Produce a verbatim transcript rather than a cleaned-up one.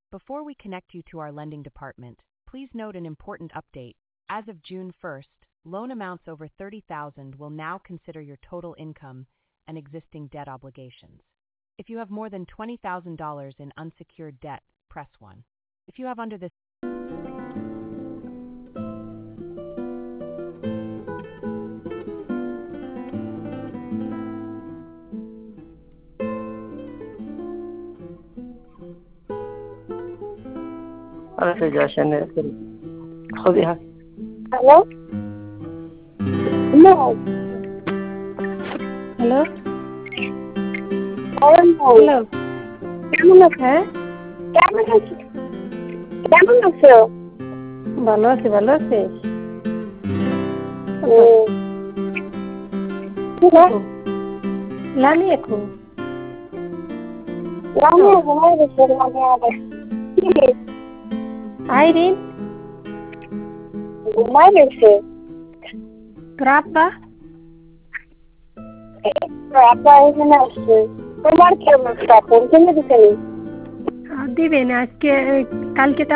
Before we connect you to our lending department, please note an important update. As of June first, loan amounts over thirty thousand dollars will now consider your total income and existing debt obligations. If you have more than twenty thousand dollars in unsecured debt, press one. If you have under this أنا عشان خذيها. Hello? No. Hello Hello. Hello কেমন আছো? হ্যাঁ কেমন আছো? কেমন আছো? ভালো আছি ভালো আছিস হুম। কি রে? লামি এখন রামে ঘুমাই গেছে রামে আবার। কি রে? আইরিন ঘুমাই গেছে। তোর আব্বা এই তো আপা এখানে আসছে। তোমার কি অবস্থা? পেনশন দিতে নেই? দিবে না আজকে কালকে